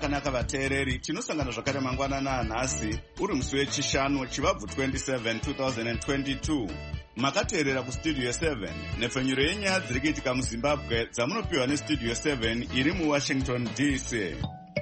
wakanaka vateereri, tinosangana zvakare mangwanana anhasi uri musi wechishanu chivabvu 27 2022. Makateerera kustudio 7 nepfenyuro yenyaya dziri kuitika muzimbabwe dzamunopiwa nestudio 7 iri muwashington DC.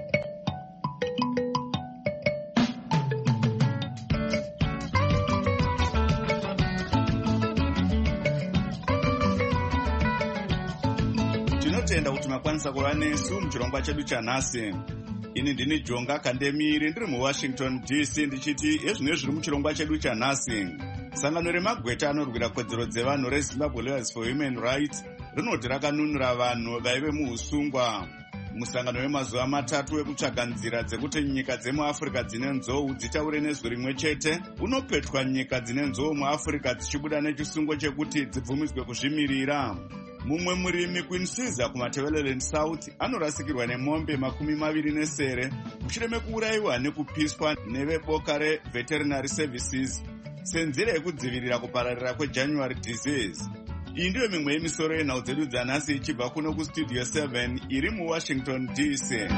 Tinotenda kuti makwanisa kuva nesu muchirongwa chedu chanhasi. Ini ndini Jonga Kandemiri ndiri muWashington DC ndichiti ezvino zviri muchirongwa chedu chanhasi. Sangano remagweta anorwira kodzero dzevanhu reZimbabwe Lawyers for Human Rights rinoti rakanunura vanhu vaive muusungwa. Musangano wemazuva matatu wekutsvaga nzira dzekuti nyika dzemuAfrica dzine nzou dzitaure nezwi rimwe chete unopetwa nyika dzine nzou muAfrica dzichibuda nechisungo chekuti dzibvumidzwe kuzvimirira. Mumwe murimi Queen Caesar kuMatabeleland South anorasikirwa nemombe 29 mushure mekuurayiwa nekupiswa neveboka reVeterinary Services senzira yekudzivirira kupararira kweJanuary disease. Iyi ndiyo mimwe yemisoro yenhau dzedu dzanhasi ichibva kuno kustudio 7 iri muWashington DC.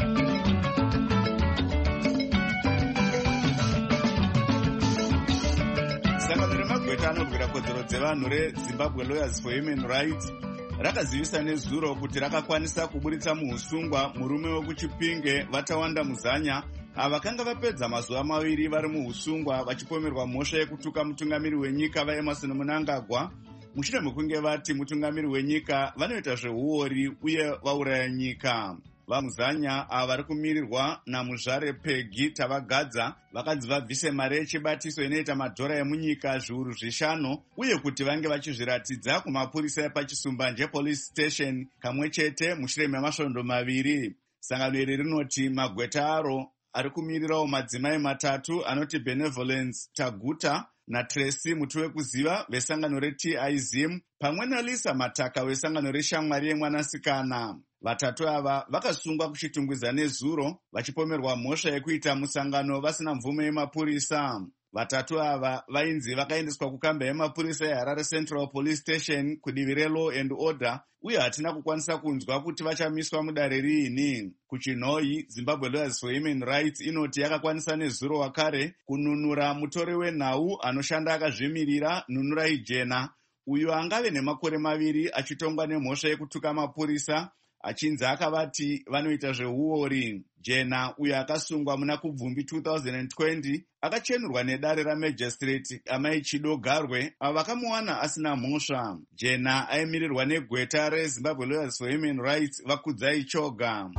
Sangano remagweta anorwira kodzero dzevanhu reZimbabwe Lawyers for Human Rights rakazivisa nezuro kuti rakakwanisa kuburitsa muusungwa murume wekuChipinge Vatawanda Muzanya avakanga vapedza mazuva 2 vari muusungwa vachipomerwa mhosva yekutuka mutungamiri wenyika vaEmerson Mnangagwa mushure mekunge vati mutungamiri wenyika vanoita zveuori uye vauraya nyika. Vamuzanya ava vari kumirirwa namuzvare Peggy Tavagadza vakanzi vabvise mari yechibatiso inoita madhora emunyika zviuru 5 uye kuti vange vachizviratidza kumapurisa epachisumbanje police station kamwe chete mushure memasvondo 2. Sangano iri rinoti magweta aro ari kumirirawo madzimai 3 anoti Benevolence Taguta naTracy muti wekuziva vesangano reTIZIM pamwe naLisa Mataka vesangano reshamwari yemwanasikana. 3 ava vakasungwa kuchitungwiza nezuro vachipomerwa mhosva yekuita musangano vasina mvume yemapurisa. 3 ava vainzi vakaendeswa kukamba yemapurisa yeHarare Central Police Station kudivi reLaw and Order uye hatina kukwanisa kunzwa kuti vachamiswa mudare riini. Kuchinhoi, Zimbabwe Lawyers for Human Rights inoti yakakwanisa nezuro wakare kununura mutori wenhau anoshanda akazvimirira Nunurai Jena uyo angave nemakore 2 achitongwa nemhosva yekutuka mapurisa achinzi akavati vanoita zveuori. Jena uyo akasungwa muna kubvumbi 2020 akachenurwa nedare ramagistrate amai Chido Garwe avo vakamuwana asina mhosva. Jena aimirirwa negweta reZimbabwe Lawyers for Human Rights Vakudzai Choga.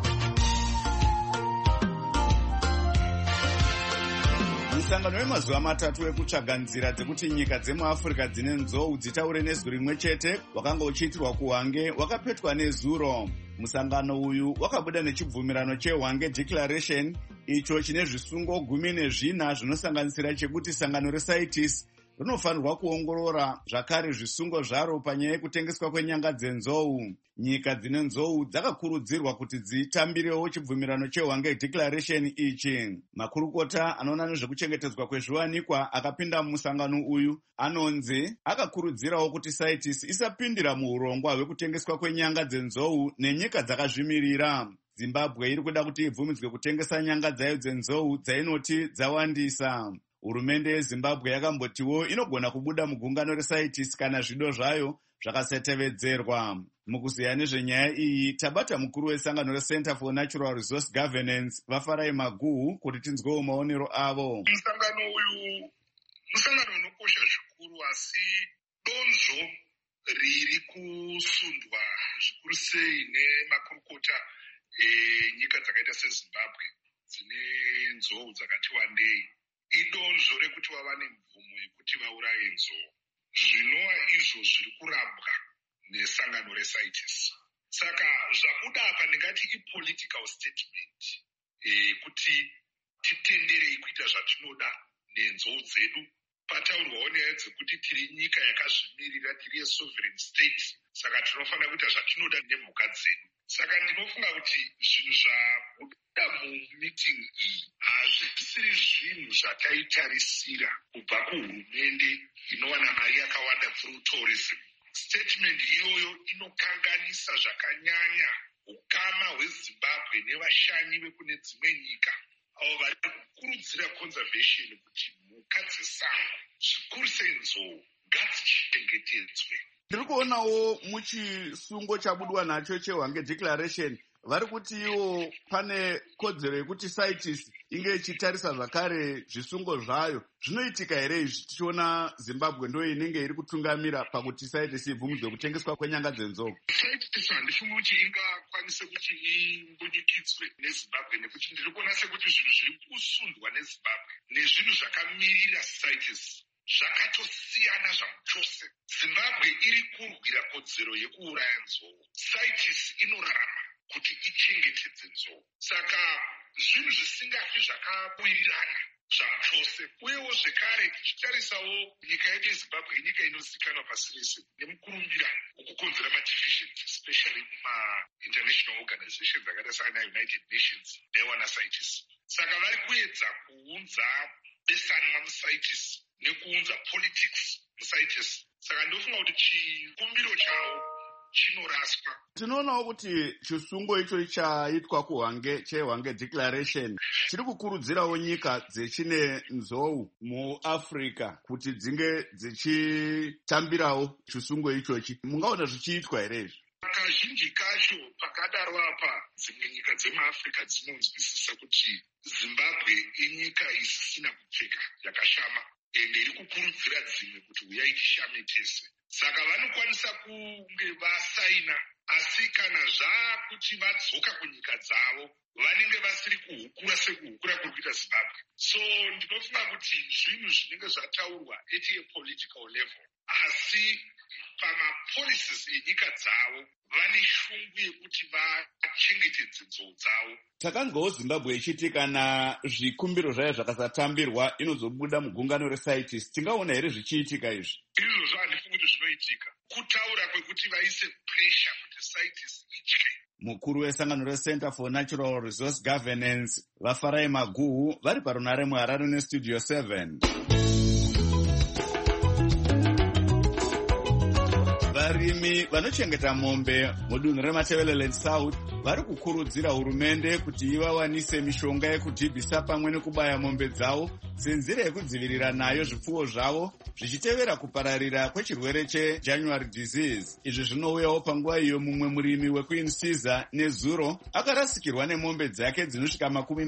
Musangano wemazuva 3 wekutsvaga nzira dzekuti nyika dzemuAfrica dzine nzou dzitaure nezwi rimwe chete wakanga uchiitirwa kuHwange wakapetwa nezuro. Musangano uyu wakabuda nechibvumirano cheHwange Declaration icho chine zvisungo 14 zvinosanganisira chekuti sangano reCITES rinofanirwa kuongorora zvakare zvisungo zvaro panyaya yekutengeswa kwenyanga dzenzou. Nyika dzine nzou dzakakurudzirwa kuti dzitambirewo chibvumirano cheHwange Declaration ichi. Makurukota anoona nezvekuchengetedzwa kwezviwanikwa akapinda mumusangano uyu anonzi akakurudzirawo kuti CITES isapindira muurongwa hwekutengeswa kwenyanga dzenzou nenyika dzakazvimirira. Zimbabwe iri kuda kuti ibvumidzwe kutengesa nyanga dzayo dzenzou dzainoti dzawandisa. Hurumende yeZimbabwe yakambotiwo inogona kubuda mugungano reCITES kana zvido zvayo zvakasatevedzerwa. Mukuziya nezvenyaya iyi tabata mukuru wesangano reCenter for Natural Resource Governance Vafarai Maguhu kuti tinzwewo maonero avo. Musangano uyu musangano unokosha zvikuru asi donzvo riri kusundwa zvikuru sei nemakurukota enyika dzakaita seZimbabwe dzine nzou dzakati wandei idonzvo rekuti vava nemvumo yekuti vauraye nzou. Zvinova izvo zviri kurambwa nesangano reCITES. Saka zvabuda apa ndingati ipolitical statement kuti titenderei kuita zvatinoda nenzou dzedu. Pataurwawo nyaya dzekuti tiri nyika yakazvimirira, tiri yesovereign state, saka tinofanira kuita zvatinoda nemhuka dzedu. Saka ndinofunga kuti zvinhu zvabuda mumiting iyi hazvisiri zvinhu zvataitarisira kubva kuhurumende inowana mari yakawanda through tourism. Statement iyoyo inokanganisa zvakanyanya ukama hwezimbabwe nevashanyi vekune dzimwe nyika avo vari kukurudzira conservation kuti mhuka dzesango zvikuru sei nzou ngadzichengetedzwe. Ndiri kuonawo muchisungo chabudwa nacho chehwange declaration vari kuti iwo pane kodzero yekuti CITES inge ichitarisa zvakare zvisungo zvayo. Zvinoitika here izvi tichiona Zimbabwe ndo inenge iri kutungamira pakuti CITES ibvumidzwe kutengeswa kwenyanga dzenzou? CITES handifungi kuti ingakwanise kuti imbunyikidzwe neZimbabwe nekuti ndiri kuona sekuti zvinhu zviri kusundwa neZimbabwe nezvinhu zvakamirira CITES zvakatosiyana zvachose. Zimbabwe iri kurwira kodzero yekuuraya nzou. CITES inorarama kuti ichengetedze nzou. Saka zvinhu zvisingafi zvakawirirana zvachose. Uyewo zvekare tichitarisawo nyika yedu yeZimbabwe inyika inozikanwa pasi rese nemukurumbira ukukonzera madivisions especially kuma-international organizations akaita sana United Nations newana CITES. Saka vari kuedza kuunza besanwa muCITES nekuunza politics muCITES. Saka ndofunga kuti chikumbiro chavo chinoraswa. Tinoonawo kuti chisungo icho chaitwa chehwange declaration chiri kukurudzirawo nyika dzechine nzou muAfrica kuti dzinge dzichitambirawo chisungo ichochi. Mungaona zvichiitwa here izvi? Kazhinji kacho pakadaro apa dzimwe nyika dzemuAfrica dzinonzwisisa kuti Zimbabwe inyika isisina kupfeka yakashama ende iri kukurudzira dzimwe kuti uyai tishame tese. Saka vanokwanisa kunge vasaina, asi kana zvaakuti vadzoka kunyika dzavo vanenge vasiri kuhukura sekuhukura kuri kuita Zimbabwe. So ndinofunga kuti zvinhu zvinenge zvataurwa at a political level, asi pamapolicies enyika dzavo vane shungu yekuti vachengetedze nzou dzavo. Takanzwawo Zimbabwe ichiti kana zvikumbiro zvayo zvakasatambirwa inozobuda mugungano reCITES. Tingaona here zvichiitika izvi? Izvozvo handifungi kuti zvinoitika. Kutaura kwekuti vaise pressure kuti CITES itye. Mukuru wesangano reCenter for Natural Resource Governance vaFarai Maguhu vari parunare muHarare neStudio 7. Varimi vanochengeta mombe mudunhu reMatabeleland South vari kukurudzira hurumende kuti ivawanise mishonga yekudhibhisa pamwe nekubaya mombe dzavo senzira yekudzivirira nayo zvipfuwo zvavo zvichitevera kupararira kwechirwere cheJanuary disease. Izvi zvinouyawo panguva iyo mumwe murimi wekuInsiza neZuro akarasikirwa nemombe dzake dzinosvika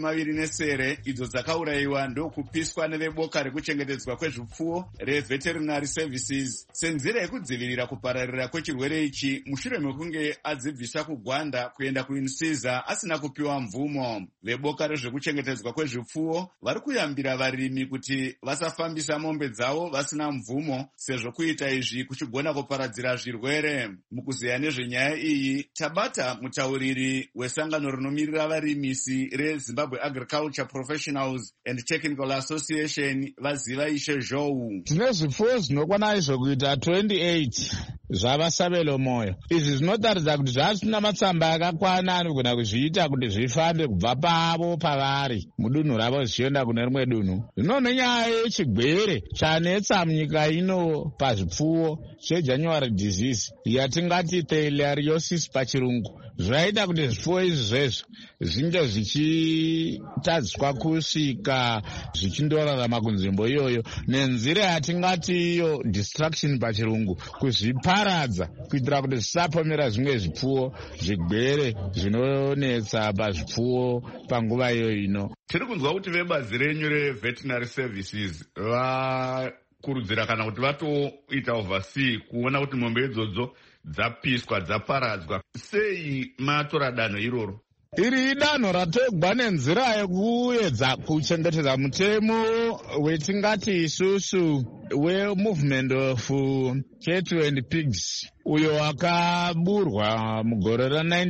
27 idzo dzakaurayiwa ndokupiswa neveboka rekuchengetedzwa kwezvipfuwo reVeterinary Services senzira yekudzivirira kupararira kwechirwere ichi mushure mekunge adzibvisa kugwanda kuenda kuInsiza asina kupiwa mvumo. Veboka rezvekuchengetedzwa kwezvipfuwo vari kuyambira varimi kuti vasafambisa mombe dzavo vasina mvumo sezvo kuita izvi kuchigona kuparadzira zvirwere. Mukuziya nezvenyaya iyi tabata mutauriri wesangano rinomirira varimisi reZimbabwe Agriculture Professionals and Technical Association vaziva Ishe Zhou. Tine zvipfuwo zvinokwana izvo kuita 28 zvavasabelo moyo. Izvi zvinotaridza kuti zvasina matsamba akakwana anogona kuzviita kuti zvifambe kubva pavo pavari mudunhu ravo zvichienda kune rimwe dunhu. Zvino nenyaya yechigwere chanetsa munyika ino pazvipfuwo cheJanuary disease yatingati theileriosis pachirungu, zvaita kuti zvipfuwo izvi zvezvo zvinge zvichitadziswa kusvika zvichindorarama kunzvimbo iyoyo nenzira yatingati iyo destruction pachirungu, kuzviparadza kuitira kuti zvisapomera zvimwe zvipfuwo zvigwere zvinonetsa pazvipfuwo panguva iyo ino. Tiri kunzwa kuti vebazi renyu reVeterinary Services vakurudzira kana kuti vatoita oversee kuona kuti mombe idzodzo dzapiswa dzaparadzwa. Sei matora danho iroro? Iri danho ratogwa nenzira yekuedza kuchengetedza mutemo wetingati isusu weMovement of Cattle and Pigs uyo wakaburwa mugore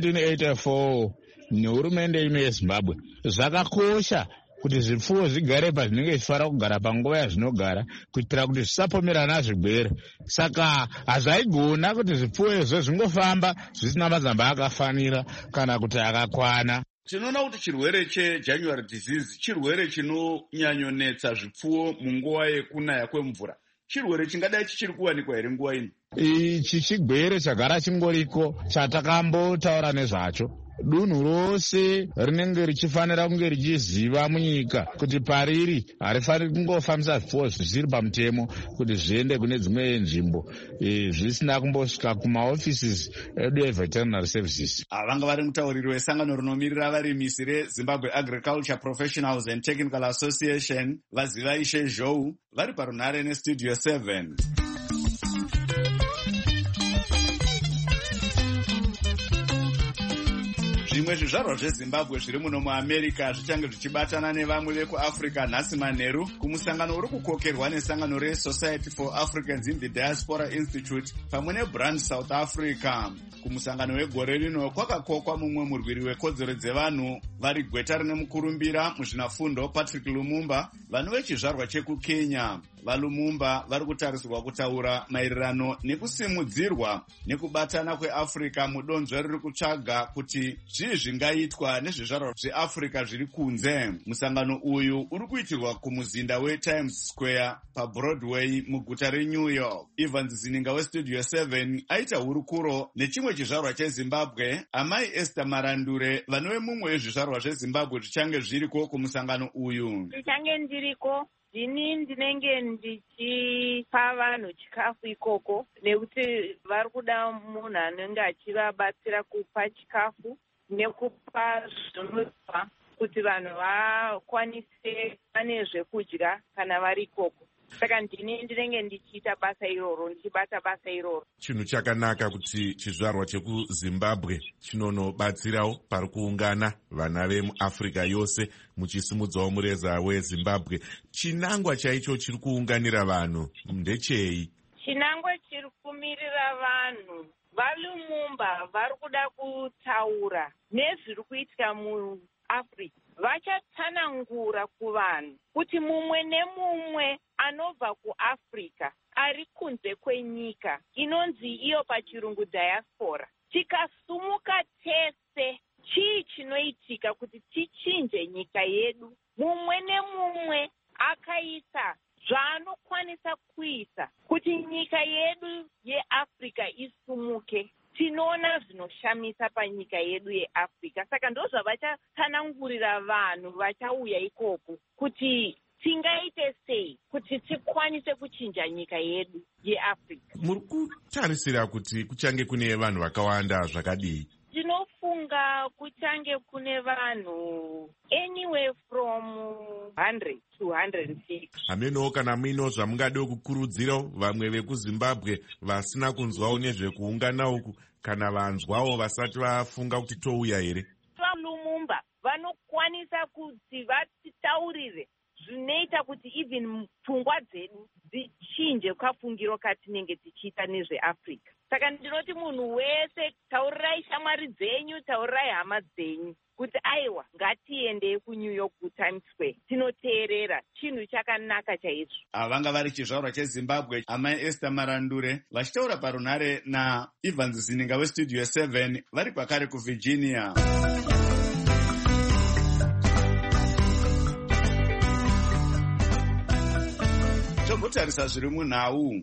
ra1984 nehurumende ino yeZimbabwe. Zvakakosha kuti zvipfuwo zvigare pazvinenge zvichifanira kugara panguva yazvinogara kuitira kuti zvisapomerana zvigwere. Saka hazvaigona kuti zvipfuwo izvo zvingofamba zvisina mazamba akafanira kana kuti akakwana. Tinoona kuti chirwere cheJanuary disease chirwere chinonyanyonetsa zvipfuwo munguva yekunaya kwemvura. Chirwere chingadai chichiri kuwanikwa here nguva ino? Ichi chigwere chagara chingoriko chatakambotaura nezvacho. dunhu rose rinenge richifanira kunge richiziva munyika kuti pariri harifaniri kungofambisa zvipfuwo zvisiri pamutemo kuti zviende kune dzimwe nzvimbo zvisina kumbosvika kumaoffices edu eveterinary services. Vanga vari mutauriri wesangano rinomirira varimisi reZimbabwe Agriculture Professionals and Technical Association vaziva Ishe Zhou vari parunhare nestudio 7. Zvimwe zvizvarwa zveZimbabwe zviri muno muAmerica zvichange zvichibatana nevamwe vekuAfrica nhasi manheru kumusangano uri kukokerwa nesangano reSociety for Africans in the Diaspora Institute pamwe neBrand South Africa. Kumusangano wegore rino kwakakokwa mumwe murwiri wekodzero dzevanhu vari gweta rine mukurumbira muzvinafundo Patrick Lumumba, vanhu vechizvarwa chekuKenya. VaLumumba vari kutarisirwa kutaura maererano nekusimudzirwa nekubatana kweAfrica mudonzvo riri kutsvaga kuti zvii zvingaitwa nezvizvarwa zveAfrica zviri kunze. Musangano uyu uri kuitirwa kumuzinda weTimes Square paBroadway muguta reNew York. Evans Zininga westudio 7 aita hurukuro nechimwe chizvarwa cheZimbabwe, amai Esther Marandure, vanove mumwe wezvizvarwa zveZimbabwe zvichange zviriko kumusangano uyu. Ndichange ndiriko ini ndinenge ndichipa vanhu chikafu ikoko nekuti vari kuda munhu anenge achivabatsira kupa chikafu nekupa zvinodiwa kuti vanhu vakwanise pane zvekudya kana vari ikoko. Saka ndinenge ndichiita basa iroro, ndichibata basa iroro. Chinhu chakanaka kuti chizvarwa chekuZimbabwe chinonobatsirawo pari kuungana vana vemuAfrica yose muchisimudzawo mureza weZimbabwe. Chinangwa chaicho chiri kuunganira vanhu ndechei? Chinangwa chiri kumirira vanhu vaLumumba vari kuda kutaura nezviri kuitika muAfrica. Vachatsanangura kuvanhu kuti mumwe nemumwe anobva kuAfrica ari kunze kwenyika inonzi iyo pachirungu diaspora, tikasumuka tese chii chinoitika kuti tichinje nyika yedu. Mumwe nemumwe akaisa zvaanokwanisa kuisa kuti nyika yedu yeAfrica isumuke. Tinoona zvinoshamisa panyika yedu yeAfrica, saka ndo zvavachatsanangurira vanhu vachauya ikoko kuti tingaite sei kuti tikwanise kuchinja nyika yedu yeAfrica. Muri kutarisira kuti kuchange kune vanhu vakawanda zvakadii? Ndinofunga kuchange kune vanhu anywhere from 100 to 150. Hamenowo kana muino zvamungade kukurudzirawo vamwe vekuZimbabwe vasina kunzwawo nezvekuungana uku, kana vanzwawo vasati vafunga kuti touya here? VaLumumba vanokwanisa kuti vatitaurire zvinoita kuti even pfungwa dzedu dzichinje kafungiro katinenge tichiita nezveAfrica. Saka ndinoti munhu wese, taurirai shamwari dzenyu, taurirai hama dzenyu kuti aiwa ngatiendei kuNew York kuTimes Square, tinoteerera, chinhu chakanaka chaizvo. Vanga vari chizvarwa cheZimbabwe, amai Esther Marandure vachitaura parunhare naEvans Zininga westudio 7 vari pakare kuVirginia. Togotarisa zviri munhau.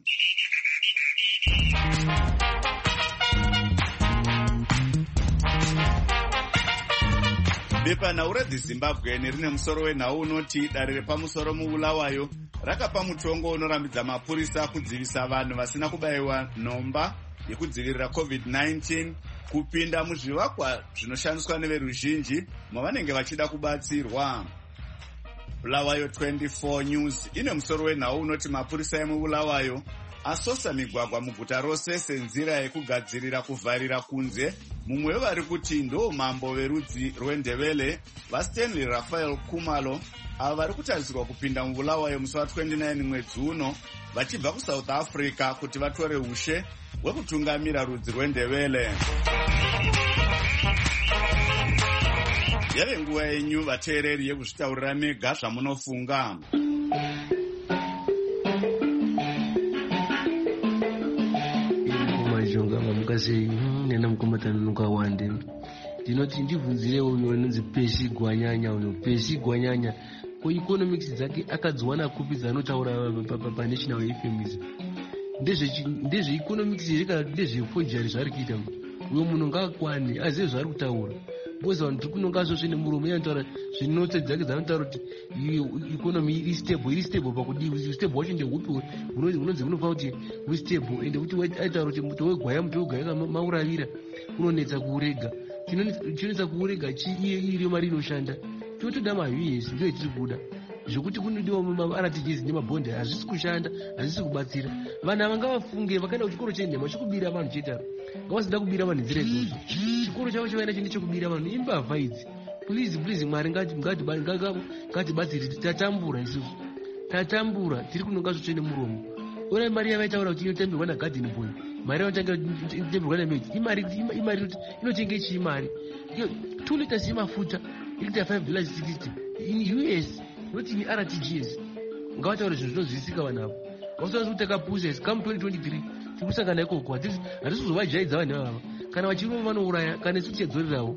Bepanhau reZimbabwe rine musoro wenhau unoti dare repamusoro muBulawayo rakapa mutongo unorambidza mapurisa kudzivisa vanhu vasina kubayiwa nhomba yekudzivirira COVID-19 kupinda muzvivakwa zvinoshandiswa neveruzhinji mavanenge vachida kubatsirwa. Bulawayo 24 News ine musoro wenhau unoti mapurisa emuBulawayo asosa migwagwa muguta rose senzira yekugadzirira kuvharira kunze mumwe wevari kuti ndo mambo verudzi rweNdebele vaStanley Raphael Kumalo, ava vari kutarisirwa kupinda muBulawayo musi wa29 mwedzi uno vachibva kuSouth Africa kuti vatore ushe hwekutungamira rudzi rweNdebele. Yave nguva yenyu vateereri yekuzvitaurira mega zvamunofunga. Sei nena mukomatana nokawande ndinoti ndibvunzire uyo anonzi Percy Gwanyanya. Uyo Percy Gwanyanya kueconomics dzake akadziwana kupi dzanotaura paNational FM ndezveeconomics here kana ndezveforgery zvari kuita. Uyo munhu ngaakwane azive zvaari kutaura. because vanhu tiri kunonga zvosve nemuromo yanotaura zvinotse dzake dzanotaura kuti ikonomi iri stable pakudii stable wacho ndehupi hunonzi hunofanira kuti hustable ende kuti aitaura kuti muto wegwaya maurayira unonetsa kuurega chinonetsa kuurega iriyo mari inoshanda totoda ma-us ndio etiri kuda zvokuti kunodiwa ma-rtgs nemabhondi hazvisi kushanda hazvisi kubatsira vanhu ava ngavafunge vakaenda kuchikoro chenhema chokubira vanhu chetaro ngavasida kubira vanhu nzira idzodzo chikoro chavo chavaenda chinde chekubira vanhu imbavha idzi please mwari ngatibatsiri tatambura isusu tatambura tiri kunonga zvotsve nemuromo onai mari yavaitaura kuti inotambirwa nagarden boy mari inotambirwa nameti imari kuti inotenge chii mari 2 liters yemafuta ikuita $5.60 in US not in RTGS ngavataure zvinhu zvinozwisika vanhu avo vasoasi kutaka pushes come 2023 tiri kusangana ikoko hatisi kuzovajaidza vanhu ava kana vachirova vanouraya kana isu tichadzorerawo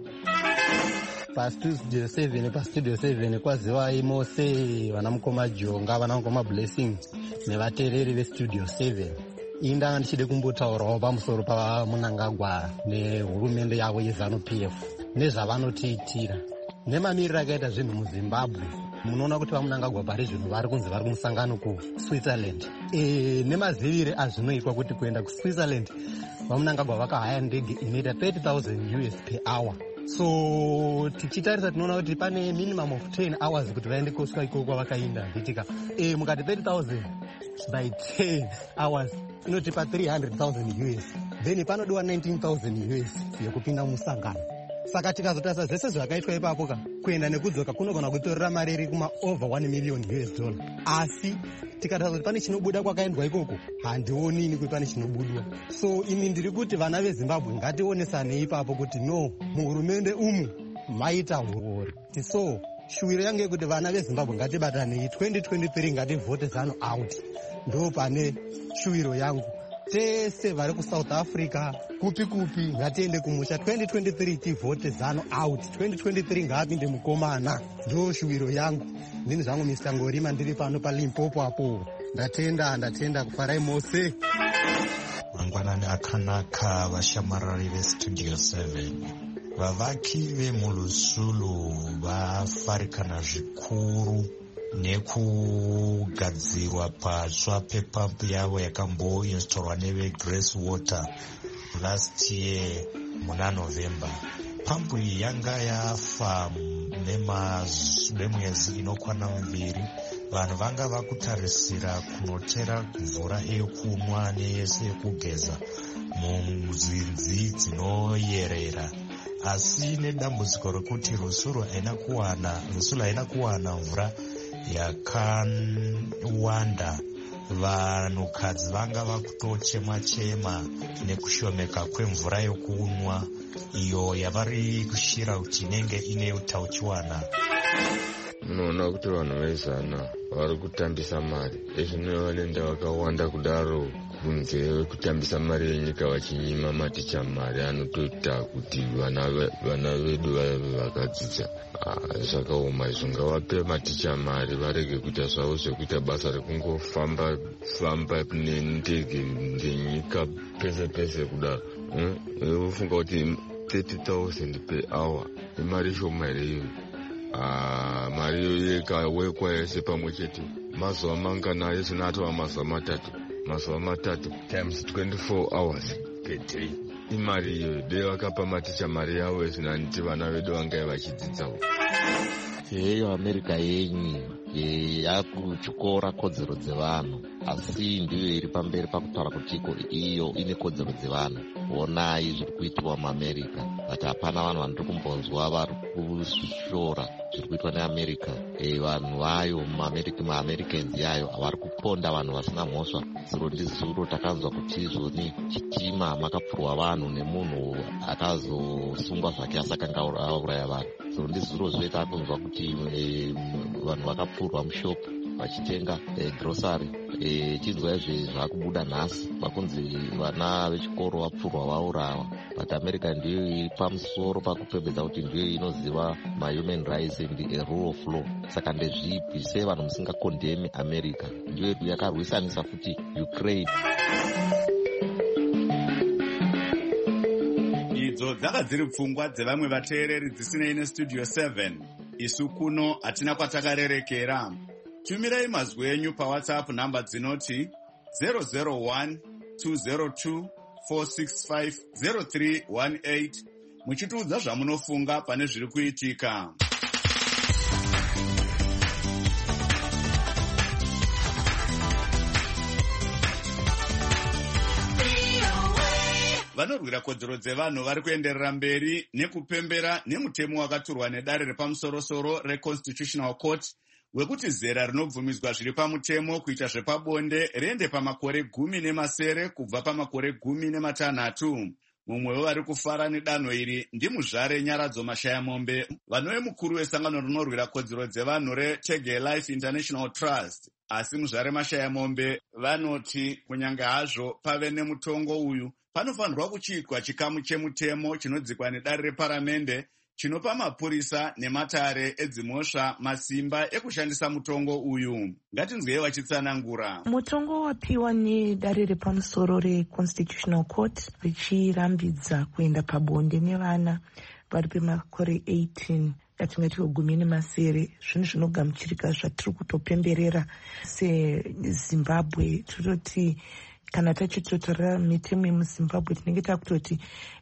pastudio 7 kwazivai mose vana mukoma jonga vana mukoma blessing nevateereri vestudio 7 ini ndanga ndichide kumbotaurawo pamusoro pamunangagwa nehurumende yavo yeZANU-PF nezvavanotiitira nemamiriro akaita zvinhu muZimbabwe. Munoona kuti vamunangagwa pari zvinhu vari kunzi vari kumusangano kuSwitzerland nemazivire azvinoitwa kuti kuenda kuSwitzerland vamunangagwa vakahaya ndege inoita $30,000 per hour. So tichitarisa tinoona kuti pane minimum of 10 hours kuti vaende kusvika ikoko kwavakainda nditika mukati 30,000 by 10 hours inotipa $300,000 then panodiwa $19,000 yekupinda musangano. Saka tikazotarisa zvese zvakaitwa ipapo kuenda nekudzoka kunogona kutorera mari iri kuma over $1 million. Asi tikatarisa kuti pane chinobuda kwakaendwa ikoko handionini kuti pane chinobudwa. So ini ndiri kuti vana veZimbabwe ngationesanei ipapo kuti no muhurumende umu maita urori. So shuwiro yangu yekuti vana veZimbabwe ngatibatanei 2023 ngativhote ZANU out. Ndo pane shuwiro yangu. Tese vari kuSouth Africa kupi ngatiende kumusha 2023 tivhote ZANU out. 2023 ngaapinde mukomana. Ndo shuwiro yangu. Ndini zvangu Mr. Ngorima ndiri pano paLimpopo apo. Ndatenda kufarai mose. Mangwanani akanaka vashamarari veStudio 7. Vavaki vemulusulu vafarikana zvikuru nekugadzirwa patsva pepampu yavo yakamboinstalwa neveGrace Water last year muna November. Pampu iyi yanga yafa nemwedzi inokwana 2. Vanhu vanga vakutarisira kunotera mvura yokunwa neyese yekugeza munzinzi dzinoyerera. Asi nedambudziko rekuti rusuru haina kuwana mvura yakawanda, vanhukadzi vanga vakutochema nekushomeka kwemvura yokunwa iyo yavari kushira kuti inenge ine utachiwana. Munoona kuti vanhu veZANU vari kutambisa mari ezvino vanoenda vakawanda kudaro kunze kutambisa mari yenyika vachinyima maticha mari anotoita kuti vana vedu vave vakadzidza. Zvakaoma izvo, ngavape maticha mari varege kuita zvavo zvekuita basa rekungofamba nendege ndenyika pese kudaro. Ufunga kuti 30,000 per hour imari shoma here iyo. Mari yekawekwa yese pamwe chete mazuva mangana yezvino atova mazuva matatu times 24 hours per day. Imari iyo dei vakapa maticha mari yavo yezvino handiti vana vedu vangai vachidzidzawo. Heyo Amerika yenyu yakutyora kodzero dzevanhu, asi ndiyo iri pamberi pakutaura kuti iyo ine kodzero dzevanhu. Onai zviri kuitwa muAmerica, but hapana vanhu vandiri kumbonzwa vari kushora zviri kuitwa neAmerica. Vanhu vayo maAmericans yayo havari kuponda vanhu vasina mhosva. Zuro ndizuro takanzwa kuti izvoni chitima makapfurwa vanhu nemunhu akazosungwa zvake asakanga auraya vanhu. Zuro ndizuro zveta kunzwa kuti vanhu vakapfurwa mushopu vachitenga grocery. Chinzwa izve zvakubuda nhasi pakunzi vana vechikoro vapfurwa vaurawa. But America ndiyo iri pamusoro pakupembedza kuti ndiyo inoziva mahuman rights and the rule of law. Saka ndezvipi sei vanhu musingakondemi America? Ndiyo yedu yakarwisanisa futi Ukraine. idzo dzanga dziri pfungwa dzevamwe vateereri dzisinei nestudio 7. Isu kuno hatina kwatakarerekera. Tumirai mazwi enyu paWhatsApp namba dzinoti 001 202 465 0318 muchitiudza zvamunofunga pane zviri kuitika. Vanorwira kodzero dzevanhu vari kuenderera mberi nekupembera nemutemo wakaturwa nedare repamusoro-soro reConstitutional Court wekuti zera rinobvumidzwa zviri pamutemo kuita zvepabonde riende pamakore 10 kubva pamakore 16. Mumwe wevari kufara nedanho iri ndimuzvare Nyaradzo Mashayamombe, vanove mukuru wesangano rinorwira kodzero dzevanhu reTege Life International Trust. Asi muzvare Mashayamombe vanoti kunyange hazvo pave nemutongo uyu, panofanirwa kuchiitwa chikamu chemutemo chinodzikwa nedare reparamende chinopa mapurisa nematare edzimhosva masimba ekushandisa mutongo uyu. Ngatinzwei vachitsanangura. Mutongo wapiwa nedare repamusoro reConstitutional Court richirambidza kuenda pabonde nevana vari pemakore 18 atingati 17. Zvinhu zvinogamuchirika zvatiri kutopemberera seZimbabwe. Tototi kana tachitotora mitemo yemuZimbabwe tinenge takutoti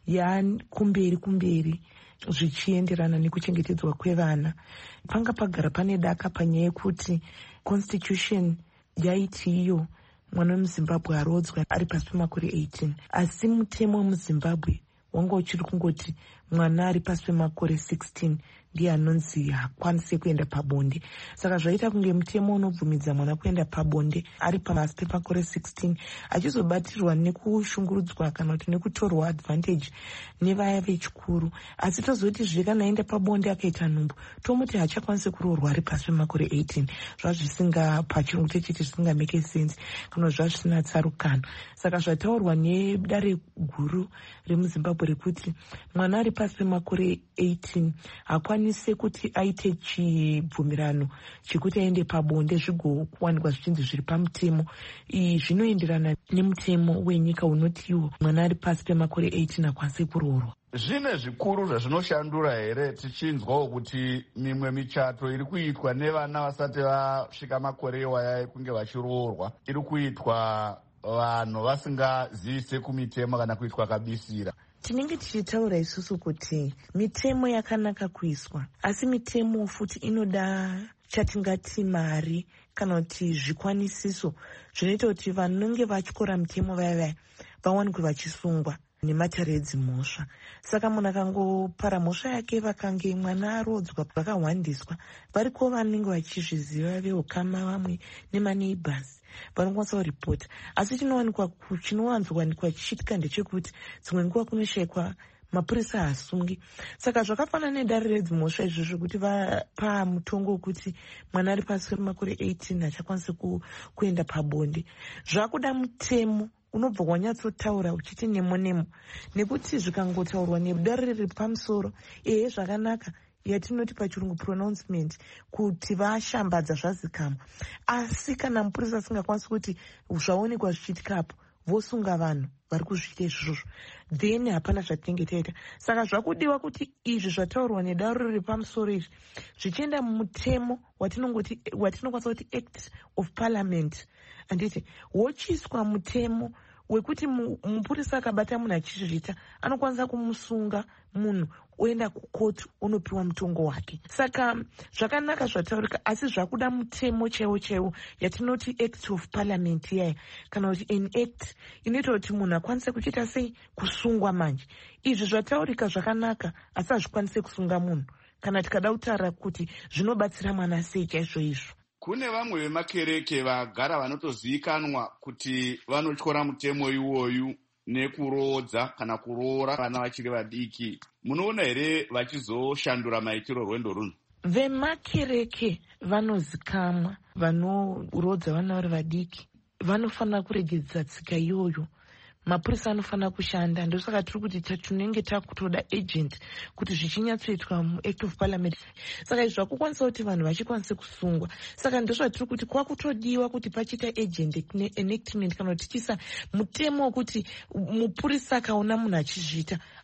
kumberi zvichienderana nekuchengetedzwa kwevana. Panga pagara pane daka panyaya yekuti constitution yaiti iyo mwana wemuZimbabwe arodzwa ari pasi pemakore 18, asi mutemo wemuZimbabwe wanga uchiri kungoti mwana ari pasi pemakore 16 ndiye anonzi hakwanise kuenda pabonde. Saka zvaita kunge mutemo unobvumidza mwana kuenda pabonde ari pasi pemakore 16 achizobatirwa nekushungurudzwa kana kuti nekutorwa advantage nevaya vechikuru. Asi tozoti zvekana aenda pabonde akaita nhumbu tomuti hachakwanise kuroorwa ari pasi pemakore 18. Zvazvisinga pachirungu techiti zvisinga make sense kana zvazvisina tsarukano. Saka zvataurwa nedare guru remuZimbabwe rekuti mwana ari pasi pemakore 18 hakwanise kuti aite chibvumirano chekuti aende pabonde zvigowanikwa zvichinzi zviri pamutemo. Zvinoenderana nemutemo wenyika unotiwo mwana ari pasi pemakore 18 hakwanise kuroorwa. Zvine zvikuru zvazvinoshandura here tichinzwawo kuti mimwe michato iri kuitwa nevana vasati vasvika makore iwaya ekunge vachiroorwa iri kuitwa vanhu vasingazivise kumitemo kana kuitwa kabisira? Tinenge tichitaura isusu kuti mitemo yakanaka kuiswa, asi mitemo futi inoda chatingati mari kana kuti zvikwanisiso zvinoita kuti vanenge vatyora mitemo vaya vawanikwe vachisungwa nematare edzimhosva. Saka munhu akangopara mhosva yake vakange mwana arodzwa vakahwandiswa, variko vanenge vachizviziva veukama vamwe nemaneighbors vanokwanisa kuripota. Asi chinowanzowanikwa chichiitika ndechekuti dzimwe nguva kunoshayikwa mapurisa haasungi. Saka zvakafanana nedare redzimhosva izvozvo kuti vapa mutongo wekuti mwana ari pasi pemakore 18 hachakwanisi kuenda pabonde. Zvakuda mutemo unobva wanyatsotaura uchiti nemo nekuti zvikangotaurwa nedare riri pamusoro zvakanaka yatinoti pachirungu pronouncement kuti vashambadza zvazikamwa. Asi kana mupurisa asingakwanisi kuti zvaonekwa zvichiitikapo vosunga vanhu vari kuzviita izvozvo, then hapana zvatinenge taita. Saka zvakudiwa kuti izvi zvataurwa nedare riri pamusoro izvi zvichienda mumutemo watinokwanisa kuti Act of Parliament, anditi wochiswa mutemo wekuti mupurisa akabata munhu achizviita anokwanisa kumusunga munhu oenda kukotu onopiwa mutongo wake. Saka zvakanaka zvataurika, asi zvakuda mutemo chaiwo yatinoti Act of Parliament yaya kana kuti an act inoita kuti munhu akwanise kuchiita sei kusungwa manje. Izvi zvataurika zvakanaka, asi hazvikwanise kusunga munhu kana tikada kutaura kuti zvinobatsira mwana sei chaizvo izvo. Kune vamwe vemakereke vagara vanotozivikanwa kuti vanotyora mutemo iwoyu nekuroodza kana kuroora vana vachiri vadiki. Munoona here vachizoshandura maitiro rwendo runhu? Vemakereke vanozikamwa vanorodza vana vari vadiki vanofanira kuregedza tsika iyoyo. Mapurisa anofanira kushanda. Ndosaka tiri kuti tinenge takutoda agent kuti zvichinyatsoitwa muAct of Parliament. Saka izvi zvakukwanisa kuti vanhu vachikwanise kusungwa. Saka ndozvatiri kuti kwakutodiwa kuti pachiita agent enactment kana kuti tichisa mutemo wekuti mupurisa akaona munhu achizviita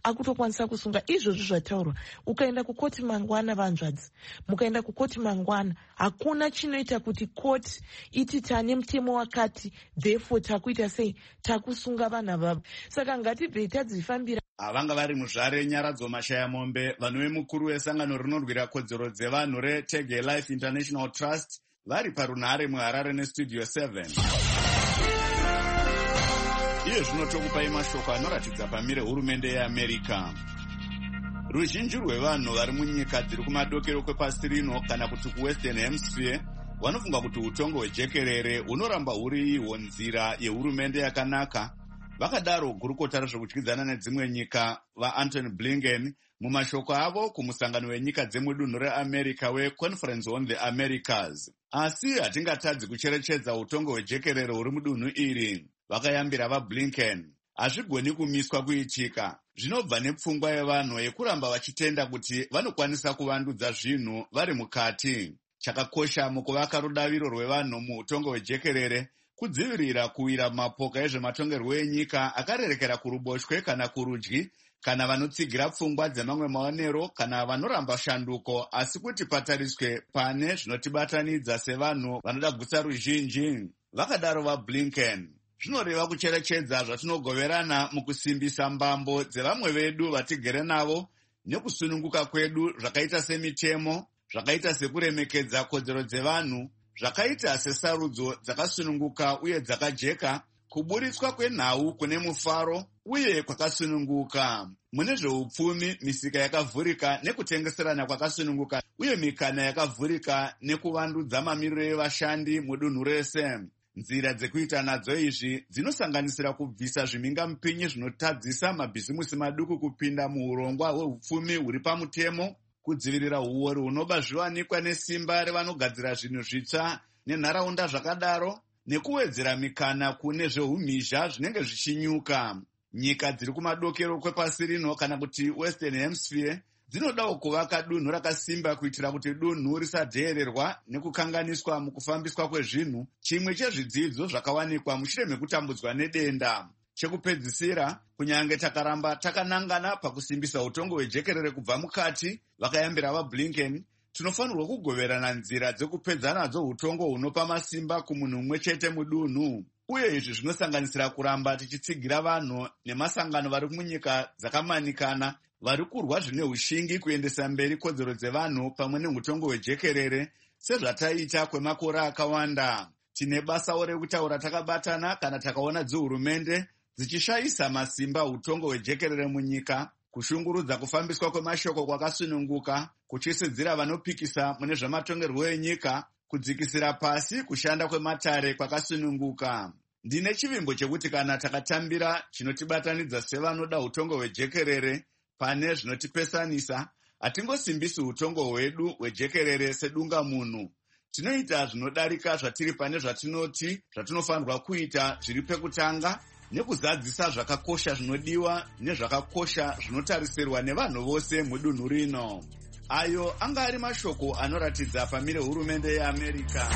akutokwanisa kusunga. Izvozvo zvataurwa, ukaenda kukoti mangwana, vanzvadzi, mukaenda kukoti mangwana, hakuna chinoita kuti koti iti tane mutemo wakati, therefore takuita sei, takusunga vanhu avavo. Saka ngatibvei tadzifambira. Vanga vari muzvare Nyaradzo Mashaya Mombe, vanhu vemukuru wesangano rinorwira kodzero dzevanhu reTege Life International Trust, vari parunhare muHarare neStudio 7. Iye zvino tokupai mashoko anoratidza pamire hurumende yeAmerica. Ruzhinji rwevanhu vari munyika dziri kumadokero kwepasi rino kana kuti kuWestern Hemisphere vanofunga kuti utongo hwejekerere hunoramba huri ihwo nzira yehurumende yakanaka. Vakadaro gurukota rezvekudyidzana nedzimwe nyika vaAntony Blinken mumashoko avo kumusangano wenyika dzemudunhu reAmerica weConference on the Americas. Asi hatingatadzi kucherechedza utongo hwejekerere huri mudunhu iri. Vakayambira vaBlinken, hazvigoni kumiswa kuitika. Zvinobva nepfungwa yevanhu yekuramba vachitenda kuti vanokwanisa kuvandudza zvinhu vari mukati. Chakakosha mukuvaka rudaviro rwevanhu muutongo hwejekerere kudzivirira kuwira mapoka ezvematongerwo enyika akarerekera kuruboshwe kana kurudyi, kana vanotsigira pfungwa dzemamwe maonero, kana vanoramba shanduko, asi kuti patariswe pane zvinotibatanidza sevanhu vanoda kugutsa ruzhinji. Vakadaro vaBlinken, zvinoreva kucherechedza zvatinogoverana mukusimbisa mbambo dzevamwe vedu vatigere navo nekusununguka kwedu, zvakaita semitemo, zvakaita sekuremekedza kodzero dzevanhu, zvakaita sesarudzo dzakasununguka uye dzakajeka, kuburitswa kwenhau kune mufaro uye kwakasununguka. Mune zveupfumi, misika yakavhurika nekutengeserana kwakasununguka uye mikana yakavhurika nekuvandudza mamiriro evashandi mudunhu rese. Nzira dzekuita nadzo izvi dzinosanganisira kubvisa zvimhingamupinyi zvinotadzisa mabhizimusi maduku kupinda muurongwa hweupfumi huri pamutemo, kudzivirira uori hunoba zviwanikwa nesimba revanogadzira zvinhu zvitsva nenharaunda zvakadaro, nekuwedzera mikana kune zveumhizha zvinenge zvichinyuka. Nyika dziri kumadokero kwepasi rino kana kuti Western Hemisphere dzinodawo kuvaka dunhu rakasimba kuitira kuti dunhu risadheererwa nekukanganiswa mukufambiswa kwezvinhu, chimwe chezvidzidzo zvakawanikwa mushure mekutambudzwa nedenda. Chekupedzisira, kunyange takaramba takanangana pakusimbisa utongo hwejekerere kubva mukati, vakayambira vaBlinken, tinofanirwa kugoverana nzira dzekupedza nadzo utongo hunopa masimba kumunhu mumwe chete mudunhu. Uye izvi zvinosanganisira kuramba tichitsigira vanhu nemasangano vari munyika dzakamanikana vari kurwa zvine ushingi kuendesa mberi kodzero dzevanhu pamwe neutongo hwejekerere sezvataita kwemakore akawanda. Tine basawo rekutaura takabatana kana takaona dzihurumende dzichishayisa masimba utongo hwejekerere munyika, kushungurudza kufambiswa kwemashoko kwakasununguka, kuchisidzira vanopikisa mune zvematongerwo enyika, kudzikisira pasi kushanda kwematare kwakasununguka. Ndine chivimbo chekuti kana takatambira chinotibatanidza sevanoda utongo hwejekerere pane zvinotipesanisa, hatingosimbisi utongo hwedu hwejekerere sedunga munhu. Tinoita zvinodarika zvatiri pane zvatinoti zvatinofanirwa kuita zviri pekutanga, nekuzadzisa zvakakosha zvinodiwa nezvakakosha zvinotarisirwa nevanhu vose mudunhu rino. Ayo anga ari mashoko anoratidza pamire hurumende yeAmerica.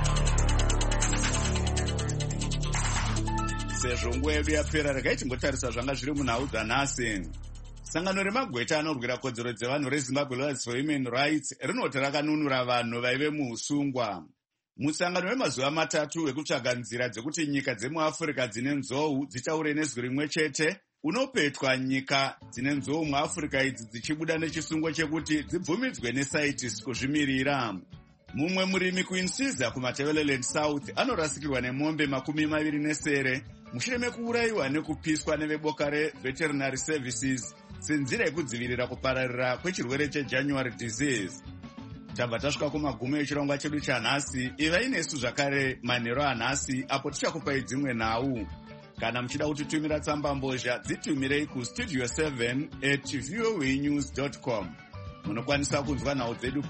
Sezvo nguva yedu yapera, regai tingotarisa zvanga zviri munhau dzanhasi. Sangano remagweta anorwira kodzero dzevanhu reZimbabwe Lawyers for Human Rights rinoti rakanunura vanhu vaive muusungwa. Musangano wemazuva matatu wekutsvaga nzira dzekuti nyika dzemuAfrica dzine nzou dzitaure nezwi rimwe chete, unopetwa nyika dzine nzou muAfrica idzi dzichibuda nechisungo chekuti dzibvumidzwe neSAITIS kuzvimirira. Mumwe murimi kuInsiza kuMatabeleland South anorasikirwa nemombe 27 mushure mekuurayiwa nekupiswa neveboka reVeterinary Services senzira yekudzivirira kupararira kwechirwere cheJanuary disease. Tabva tasvika kumagumo echirongwa chedu chanhasi. Ivai nesu zvakare manheru anhasi apo tichakupai dzimwe nhau. Kana muchida kutitumira tsamba mbozha, dzitumirei kustudio 7@voanews.com. Munokwanisa kunzwa nhau dzedu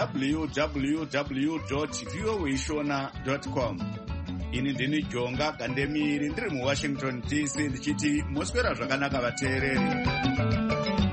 www.voashona.com. Ini ndini Jonga Kandemiri ndiri muWashington DC ndichiti moswera zvakanaka vateereri.